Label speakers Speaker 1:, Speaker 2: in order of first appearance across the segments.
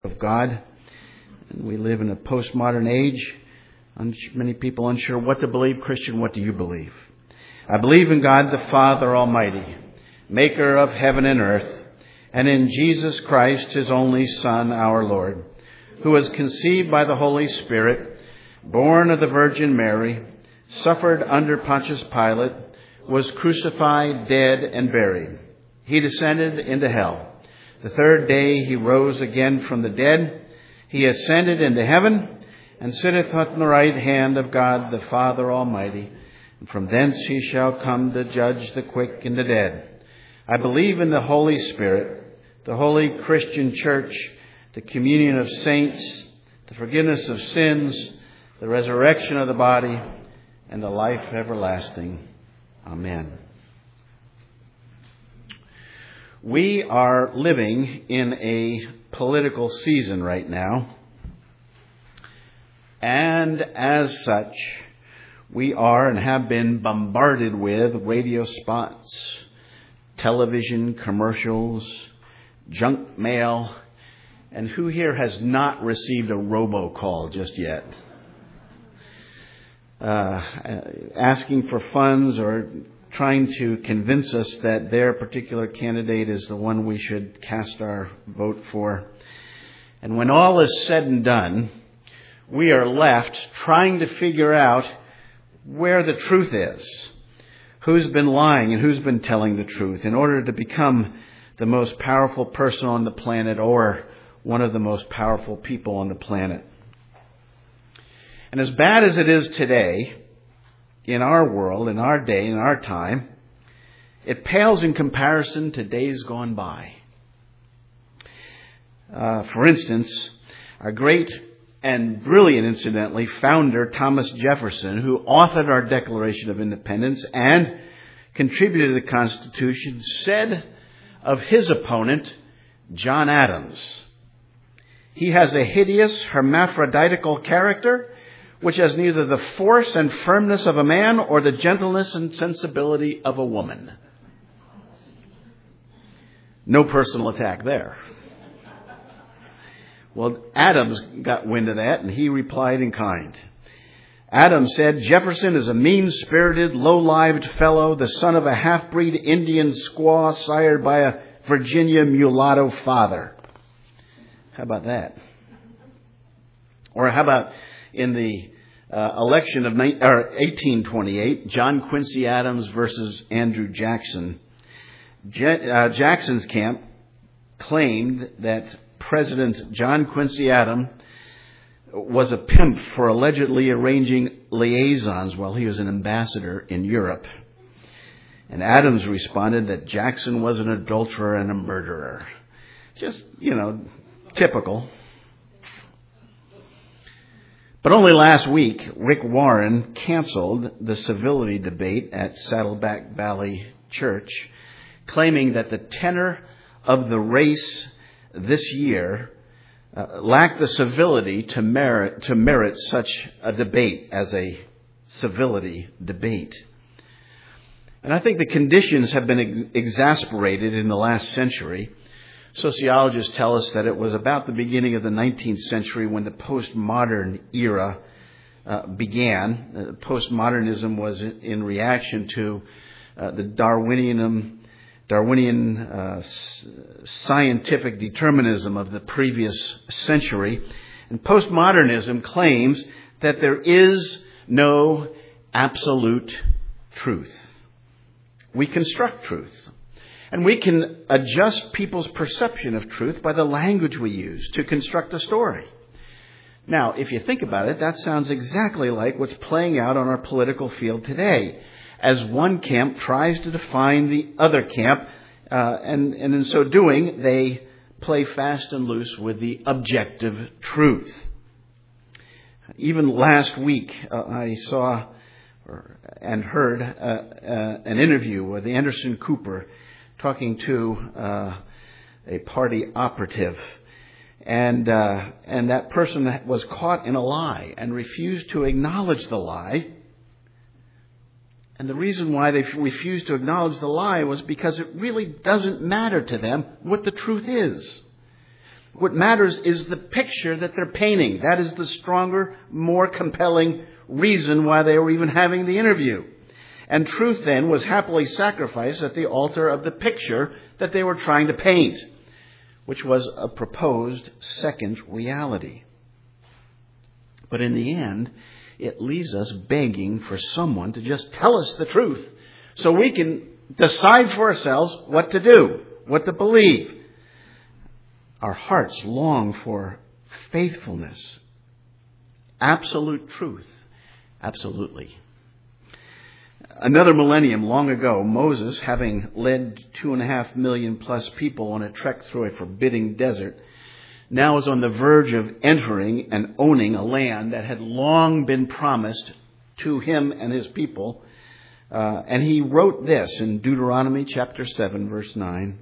Speaker 1: of God. And we live in a postmodern age. Many people unsure what to believe. Christian, what do you believe? I believe in God the Father Almighty, maker of heaven and earth, and in Jesus Christ, his only Son, our Lord, who was conceived by the Holy Spirit, born of the Virgin Mary, suffered under Pontius Pilate, was crucified, dead, and buried. He descended into hell. The third day he rose again from the dead. He ascended into heaven and sitteth on the right hand of God the Father Almighty. And from thence he shall come to judge the quick and the dead. I believe in the Holy Spirit, the holy Christian church, the communion of saints, the forgiveness of sins, the resurrection of the body, and the life everlasting. Amen. We are living in a political season right now. And as such, we are and have been bombarded with radio spots, television commercials, junk mail, and who here has not received a robocall just yet? Asking for funds or trying to convince us that their particular candidate is the one we should cast our vote for. And when all is said and done, we are left trying to figure out where the truth is, who's been lying and who's been telling the truth in order to become the most powerful person on the planet or one of the most powerful people on the planet. And as bad as it is today, in our world, in our day, in our time, it pales in comparison to days gone by. For instance, our great and brilliant, incidentally, founder Thomas Jefferson, who authored our Declaration of Independence and contributed to the Constitution, said of his opponent, John Adams, "He has a hideous hermaphroditical character, which has neither the force and firmness of a man or the gentleness and sensibility of a woman." No personal attack there. Well, Adams got wind of that, and he replied in kind. Adams said, "Jefferson is a mean-spirited, low-lived fellow, the son of a half-breed Indian squaw sired by a Virginia mulatto father." How about that? Or how about in the election of 1828, John Quincy Adams versus Andrew Jackson. Jackson's camp claimed that President John Quincy Adams was a pimp for allegedly arranging liaisons while he was an ambassador in Europe. And Adams responded that Jackson was an adulterer and a murderer. Just, typical. But only last week, Rick Warren canceled the civility debate at Saddleback Valley Church, claiming that the tenor of the race this year lacked the civility to merit such a debate as a civility debate. And I think the conditions have been exasperated in the last century. Sociologists tell us that it was about the beginning of the 19th century when the postmodern era began. Postmodernism was in reaction to the Darwinian scientific determinism of the previous century. And postmodernism claims that there is no absolute truth. We construct truth. And we can adjust people's perception of truth by the language we use to construct a story. Now, if you think about it, that sounds exactly like what's playing out on our political field today, as one camp tries to define the other camp, and in so doing, they play fast and loose with the objective truth. Even last week, I saw and heard an interview with Anderson Cooper talking to a party operative, and that person was caught in a lie and refused to acknowledge the lie. And the reason why they refused to acknowledge the lie was because it really doesn't matter to them what the truth is. What matters is the picture that they're painting. That is the stronger, more compelling reason why they were even having the interview. And truth then was happily sacrificed at the altar of the picture that they were trying to paint, which was a proposed second reality. But in the end, it leaves us begging for someone to just tell us the truth so we can decide for ourselves what to do, what to believe. Our hearts long for faithfulness, absolute truth, absolutely. Another millennium long ago, Moses, having led 2.5 million plus people on a trek through a forbidding desert, now is on the verge of entering and owning a land that had long been promised to him and his people. And he wrote this in Deuteronomy chapter 7, verse 9.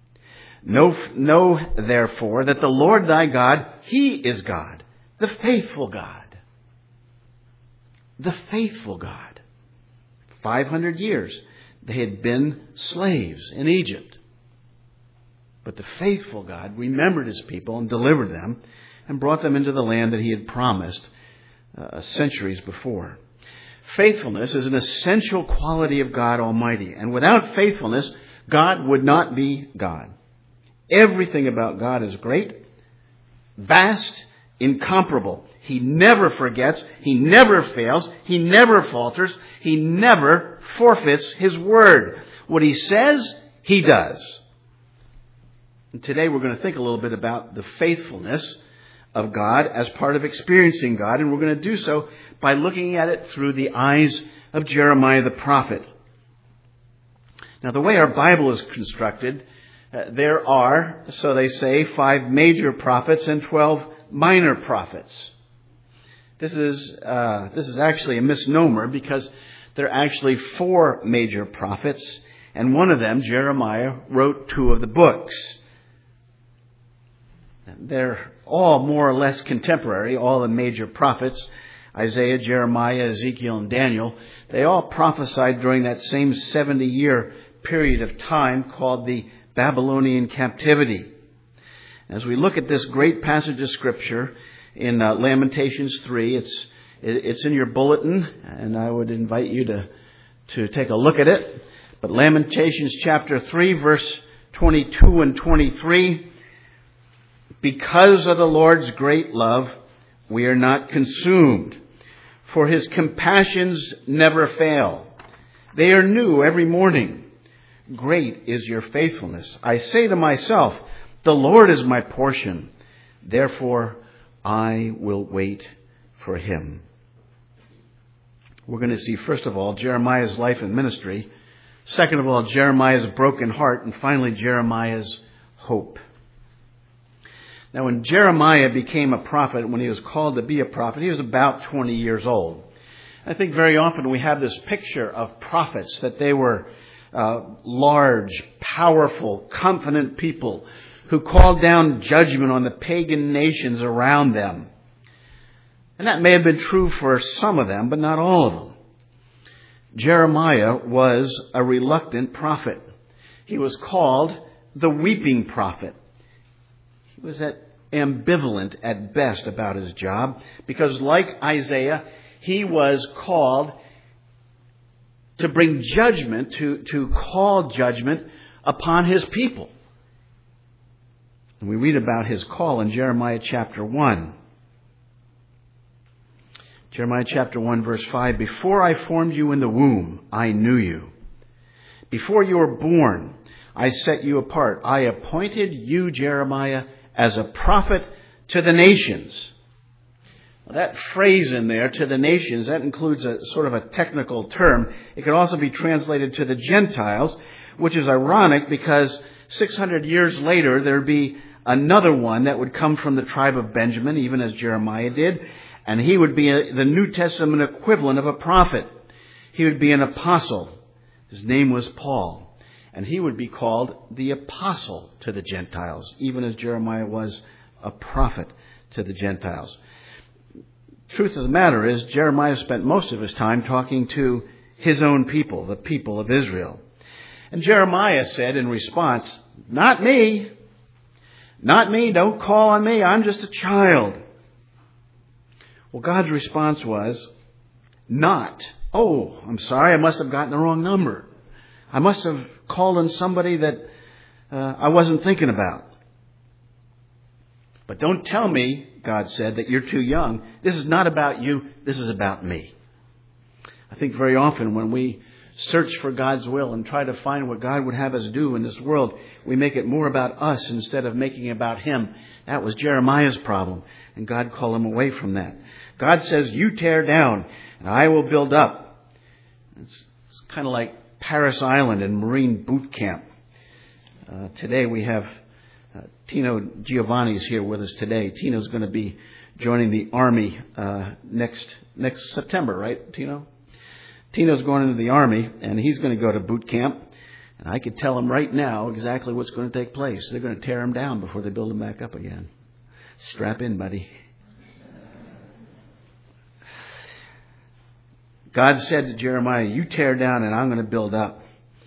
Speaker 1: Know therefore that the Lord thy God, He is God, the faithful God. The faithful God. 500 years they had been slaves in Egypt. But the faithful God remembered His people and delivered them and brought them into the land that He had promised centuries before. Faithfulness is an essential quality of God Almighty. And without faithfulness, God would not be God. Everything about God is great, vast, incomparable. He never forgets. He never fails. He never falters. He never forfeits His word. What He says, He does. And today we're going to think a little bit about the faithfulness of God as part of experiencing God. And we're going to do so by looking at it through the eyes of Jeremiah the prophet. Now, the way our Bible is constructed, there are, so they say, 5 major prophets and 12 minor prophets. This is actually a misnomer because there are actually 4 major prophets, and one of them, Jeremiah, wrote 2 of the books. They're all more or less contemporary, all the major prophets, Isaiah, Jeremiah, Ezekiel, and Daniel. They all prophesied during that same 70-year period of time called the Babylonian captivity. As we look at this great passage of Scripture in Lamentations 3, it's in your bulletin, and I would invite you to take a look at it. But Lamentations chapter 3, verse 22 and 23, because of the Lord's great love, we are not consumed, for His compassions never fail. They are new every morning. Great is your faithfulness. I say to myself, the Lord is my portion. Therefore, I will wait for Him. We're going to see, first of all, Jeremiah's life and ministry. Second of all, Jeremiah's broken heart. And finally, Jeremiah's hope. Now, when Jeremiah became a prophet, when he was called to be a prophet, he was about 20 years old. I think very often we have this picture of prophets, that they were large, powerful, confident people who called down judgment on the pagan nations around them. And that may have been true for some of them, but not all of them. Jeremiah was a reluctant prophet. He was called the weeping prophet. He was ambivalent at best about his job because, like Isaiah, he was called to bring judgment, to call judgment upon his people. And we read about his call in Jeremiah chapter 1. Jeremiah chapter 1, verse 5, before I formed you in the womb, I knew you. Before you were born, I set you apart. I appointed you, Jeremiah, as a prophet to the nations. Well, that phrase in there, to the nations, that includes a sort of a technical term. It could also be translated to the Gentiles, which is ironic because 600 years later, there'd be another one that would come from the tribe of Benjamin, even as Jeremiah did. And he would be the New Testament equivalent of a prophet. He would be an apostle. His name was Paul. And he would be called the apostle to the Gentiles, even as Jeremiah was a prophet to the Gentiles. Truth of the matter is, Jeremiah spent most of his time talking to his own people, the people of Israel. And Jeremiah said in response, not me. Not me. Don't call on me. I'm just a child. Well, God's response was, not. Oh, I'm sorry. I must have gotten the wrong number. I must have called on somebody that I wasn't thinking about. But don't tell me, God said, that you're too young. This is not about you. This is about me. I think very often when we search for God's will and try to find what God would have us do in this world, we make it more about us instead of making it about Him. That was Jeremiah's problem, and God called him away from that. God says, you tear down, and I will build up. It's kind of like Paris Island and Marine Boot Camp. Today we have Tino Giovanni's here with us today. Tino's going to be joining the Army next September, right, Tino? Tino's going into the Army, and he's going to go to boot camp. And I could tell him right now exactly what's going to take place. They're going to tear him down before they build him back up again. Strap in, buddy. God said to Jeremiah, you tear down and I'm going to build up.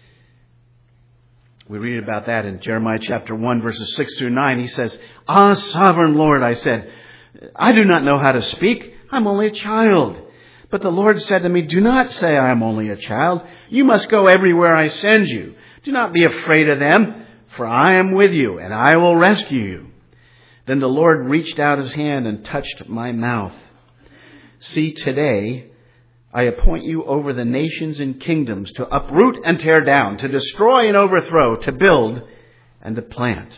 Speaker 1: We read about that in Jeremiah chapter 1, verses 6 through 9. He says, Ah, sovereign Lord, I said, I do not know how to speak. I'm only a child. But the Lord said to me, do not say I am only a child. You must go everywhere I send you. Do not be afraid of them, for I am with you, and I will rescue you. Then the Lord reached out His hand and touched my mouth. See, today I appoint you over the nations and kingdoms to uproot and tear down, to destroy and overthrow, to build and to plant.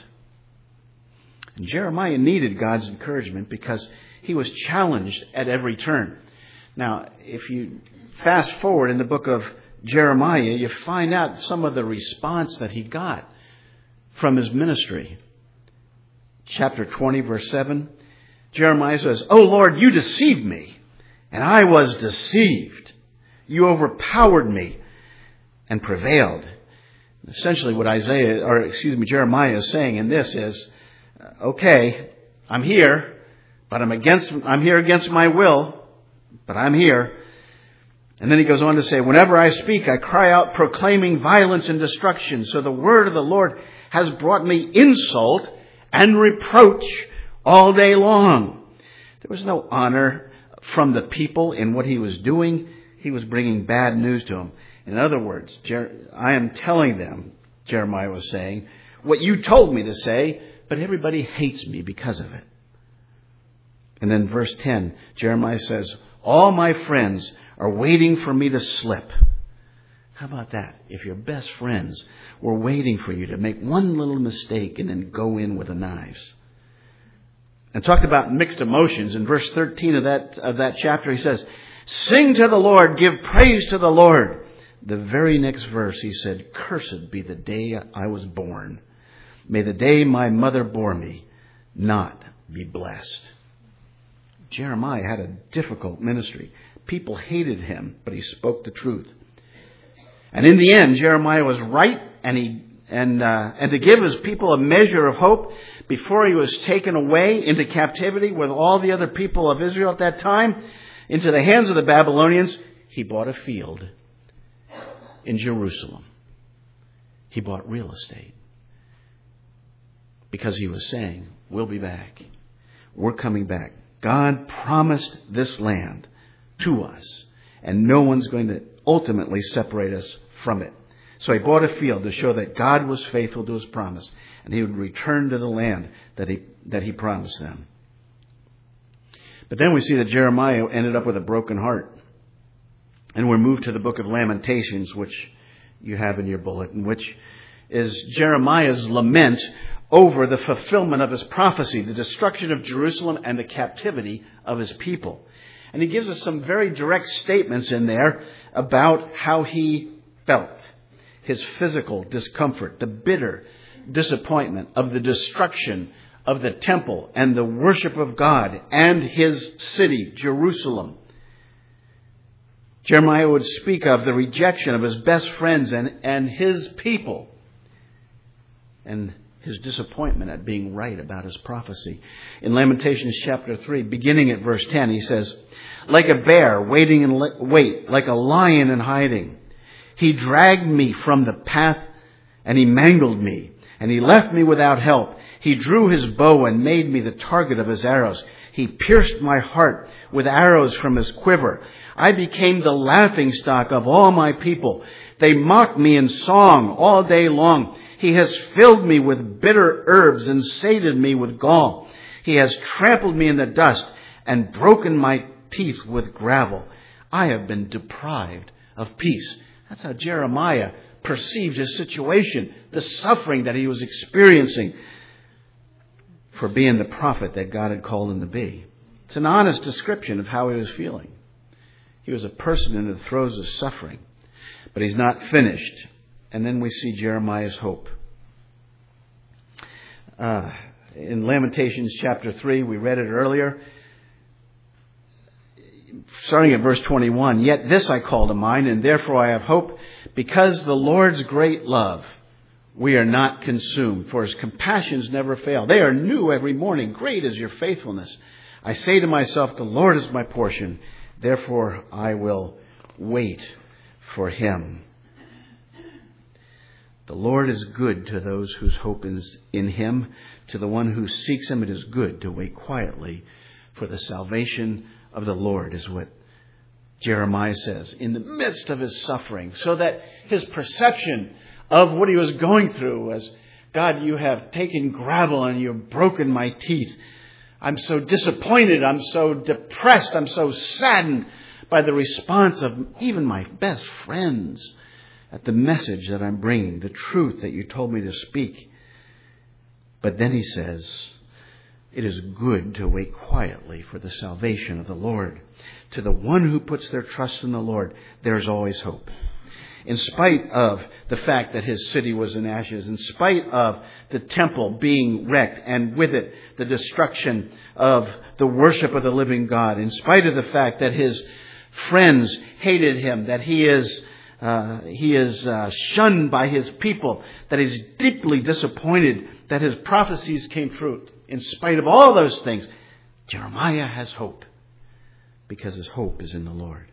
Speaker 1: And Jeremiah needed God's encouragement because he was challenged at every turn. Now, if you fast forward in the book of Jeremiah, you find out some of the response that he got from his ministry. Chapter 20, verse 7, Jeremiah says, "O Lord, you deceived me, and I was deceived. You overpowered me and prevailed." Essentially what Jeremiah is saying in this is, okay, I'm here, but I'm here against my will, but I'm here. And then he goes on to say, whenever I speak, I cry out proclaiming violence and destruction. So the word of the Lord has brought me insult and reproach all day long. There was no honor from the people in what he was doing. He was bringing bad news to them. In other words, I am telling them, Jeremiah was saying, what you told me to say, but everybody hates me because of it. And then verse 10, Jeremiah says, all my friends are waiting for me to slip. How about that? If your best friends were waiting for you to make one little mistake and then go in with the knives. And talked about mixed emotions. In verse 13 of that chapter, he says, sing to the Lord, give praise to the Lord. The very next verse, he said, cursed be the day I was born. May the day my mother bore me not be blessed. Jeremiah had a difficult ministry. People hated him, but he spoke the truth. And in the end, Jeremiah was right, and to give his people a measure of hope before he was taken away into captivity with all the other people of Israel at that time into the hands of the Babylonians, he bought a field in Jerusalem. He bought real estate because he was saying, we'll be back. We're coming back. God promised this land to us, and no one's going to ultimately separate us from it. So he bought a field to show that God was faithful to his promise, and he would return to the land that he promised them. But then we see that Jeremiah ended up with a broken heart. And we're moved to the book of Lamentations, which you have in your bulletin, which is Jeremiah's lament over the fulfillment of his prophecy, the destruction of Jerusalem and the captivity of his people. And he gives us some very direct statements in there about how he felt. His physical discomfort, the bitter disappointment of the destruction of the temple and the worship of God and his city, Jerusalem. Jeremiah would speak of the rejection of his best friends and his people, and his disappointment at being right about his prophecy. In Lamentations chapter 3, beginning at verse 10, he says, like a bear waiting in wait, like a lion in hiding. He dragged me from the path and he mangled me and he left me without help. He drew his bow and made me the target of his arrows. He pierced my heart with arrows from his quiver. I became the laughingstock of all my people. They mocked me in song all day long. He has filled me with bitter herbs and sated me with gall. He has trampled me in the dust and broken my teeth with gravel. I have been deprived of peace. That's how Jeremiah perceived his situation, the suffering that he was experiencing for being the prophet that God had called him to be. It's an honest description of how he was feeling. He was a person in the throes of suffering, but he's not finished. And then we see Jeremiah's hope. In Lamentations chapter 3, we read it earlier, starting at verse 21, "Yet this I call to mind, and therefore I have hope, because the Lord's great love, we are not consumed, for his compassions never fail. They are new every morning. Great is your faithfulness. I say to myself, the Lord is my portion. Therefore I will wait for him." The Lord is good to those whose hope is in him. To the one who seeks him, it is good to wait quietly for the salvation of the Lord, is what Jeremiah says, in the midst of his suffering, so that his perception of what he was going through was, God, you have taken gravel and you've broken my teeth. I'm so disappointed. I'm so depressed. I'm so saddened by the response of even my best friends at the message that I'm bringing, the truth that you told me to speak. But then he says, it is good to wait quietly for the salvation of the Lord. To the one who puts their trust in the Lord, there's always hope. In spite of the fact that his city was in ashes, in spite of the temple being wrecked, and with it the destruction of the worship of the living God, in spite of the fact that his friends hated him, that he is shunned by his people, that he's deeply disappointed that his prophecies came true. In spite of all those things, Jeremiah has hope, because his hope is in the Lord.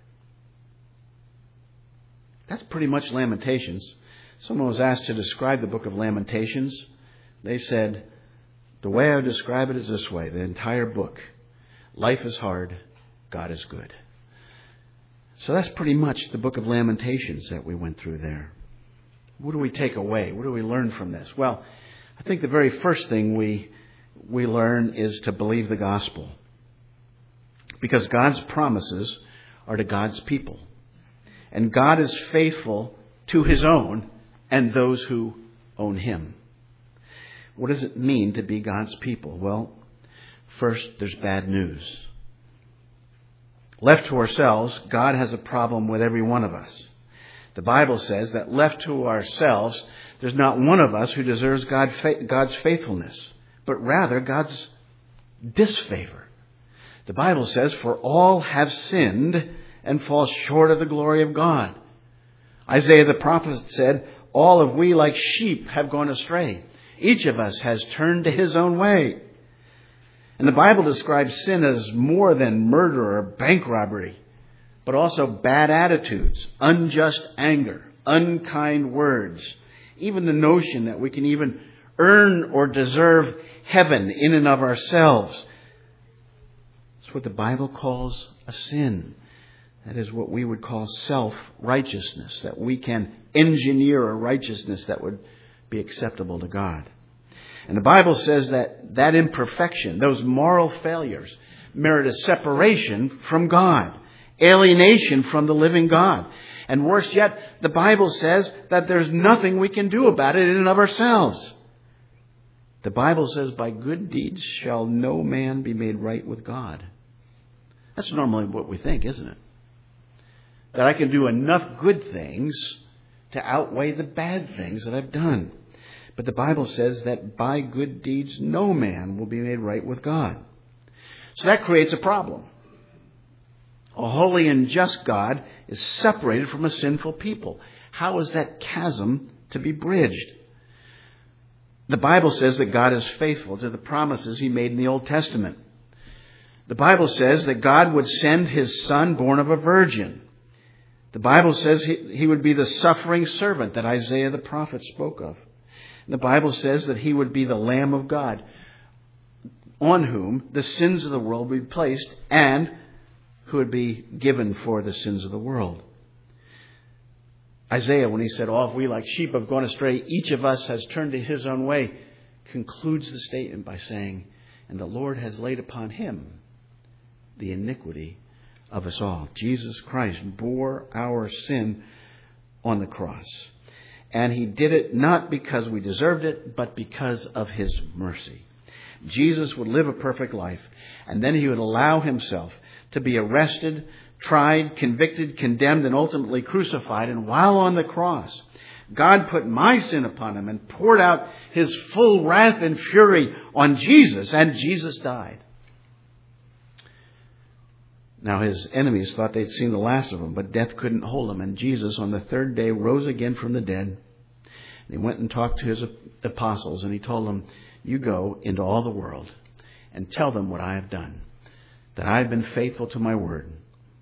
Speaker 1: That's pretty much Lamentations. Someone was asked to describe the book of Lamentations. They said, the way I would describe it is this way, the entire book. Life is hard, God is good. So that's pretty much the book of Lamentations that we went through there. What do we take away? What do we learn from this? Well, I think the very first thing we learn is to believe the gospel. Because God's promises are to God's people. And God is faithful to his own and those who own him. What does it mean to be God's people? Well, first, there's bad news. Left to ourselves, God has a problem with every one of us. The Bible says that left to ourselves, there's not one of us who deserves God's faithfulness, but rather God's disfavor. The Bible says, for all have sinned and fall short of the glory of God. Isaiah the prophet said, all of we like sheep have gone astray. Each of us has turned to his own way. And the Bible describes sin as more than murder or bank robbery, but also bad attitudes, unjust anger, unkind words, even the notion that we can even earn or deserve heaven in and of ourselves. It's what the Bible calls a sin. That is what we would call self-righteousness, that we can engineer a righteousness that would be acceptable to God. And the Bible says that imperfection, those moral failures, merit a separation from God, alienation from the living God. And worse yet, the Bible says that there's nothing we can do about it in and of ourselves. The Bible says, by good deeds shall no man be made right with God. That's normally what we think, isn't it? That I can do enough good things to outweigh the bad things that I've done. But the Bible says that by good deeds no man will be made right with God. So that creates a problem. A holy and just God is separated from a sinful people. How is that chasm to be bridged? The Bible says that God is faithful to the promises he made in the Old Testament. The Bible says that God would send his Son born of a virgin. The Bible says he would be the suffering servant that Isaiah the prophet spoke of. The Bible says that he would be the Lamb of God, on whom the sins of the world would be placed, and who would be given for the sins of the world. Isaiah, when he said, "All we like sheep have gone astray, each of us has turned to his own way," concludes the statement by saying, "And the Lord has laid upon him the iniquity of us all." Jesus Christ bore our sin on the cross. And he did it not because we deserved it, but because of his mercy. Jesus would live a perfect life, and then he would allow himself to be arrested, tried, convicted, condemned, and ultimately crucified. And while on the cross, God put my sin upon him and poured out his full wrath and fury on Jesus, and Jesus died. Now his enemies thought they'd seen the last of him, but death couldn't hold him. And Jesus on the third day rose again from the dead. And he went and talked to his apostles, and he told them, "You go into all the world and tell them what I have done, that I have been faithful to my word."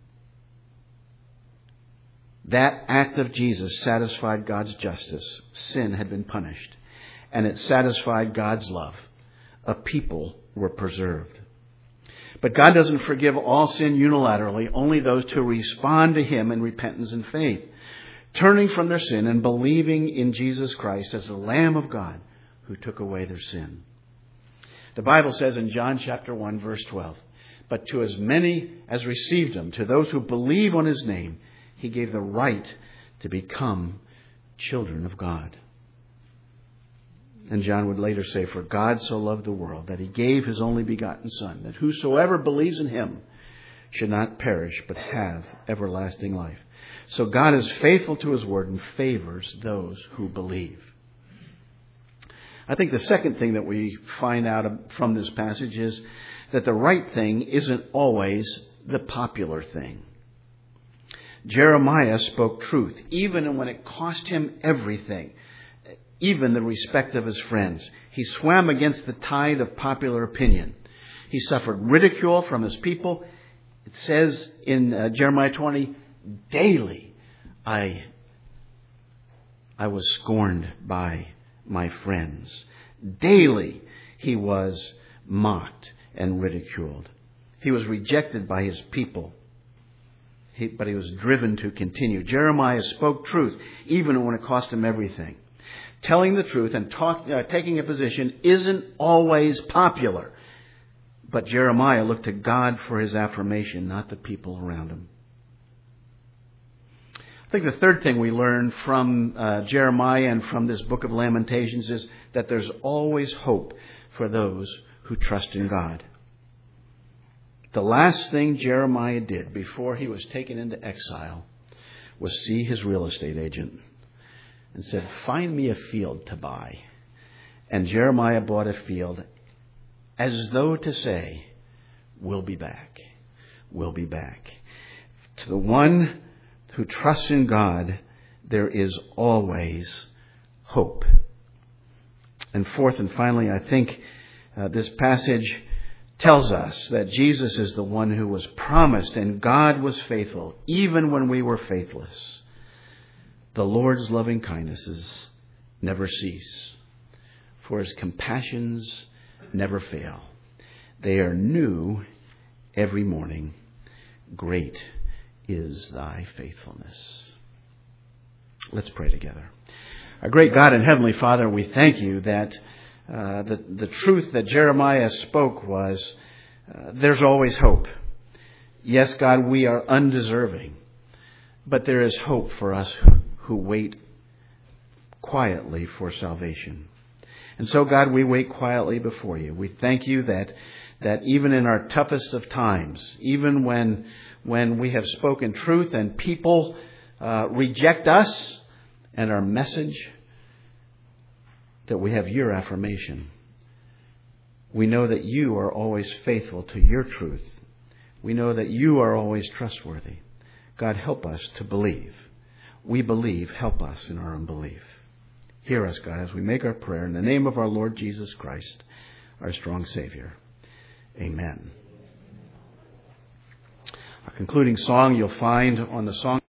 Speaker 1: That act of Jesus satisfied God's justice. Sin had been punished. And it satisfied God's love. A people were preserved. But God doesn't forgive all sin unilaterally, only those who respond to him in repentance and faith, turning from their sin and believing in Jesus Christ as the Lamb of God who took away their sin. The Bible says in John chapter 1, verse 12, "But to as many as received him, to those who believe on his name, he gave the right to become children of God." And John would later say, "For God so loved the world that he gave his only begotten Son, that whosoever believes in him should not perish but have everlasting life." So God is faithful to his word and favors those who believe. I think the second thing that we find out from this passage is that the right thing isn't always the popular thing. Jeremiah spoke truth, even when it cost him everything, even the respect of his friends. He swam against the tide of popular opinion. He suffered ridicule from his people. It says in Jeremiah 20, "Daily I was scorned by my friends." Daily he was mocked and ridiculed. He was rejected by his people. But he was driven to continue. Jeremiah spoke truth, even when it cost him everything. Telling the truth and taking a position isn't always popular. But Jeremiah looked to God for his affirmation, not the people around him. I think the third thing we learn from Jeremiah and from this book of Lamentations is that there's always hope for those who trust in God. The last thing Jeremiah did before he was taken into exile was see his real estate agent and said, "Find me a field to buy." And Jeremiah bought a field as though to say, "We'll be back. We'll be back." To the one who trusts in God, there is always hope. And fourth and finally, I think this passage tells us that Jesus is the one who was promised, and God was faithful, even when we were faithless. The Lord's loving kindnesses never cease, for his compassions never fail. They are new every morning. Great is thy faithfulness. Let's pray together. Our great God and Heavenly Father, we thank you that the truth that Jeremiah spoke was there's always hope. Yes, God, we are undeserving, but there is hope for us who wait quietly for salvation. And so, God, we wait quietly before you. We thank you that even in our toughest of times, even when we have spoken truth and people reject us and our message, that we have your affirmation. We know that you are always faithful to your truth. We know that you are always trustworthy. God, help us to believe. We believe. Help us in our unbelief. Hear us, God, as we make our prayer in the name of our Lord Jesus Christ, our strong Savior. Amen. Our concluding song you'll find on the song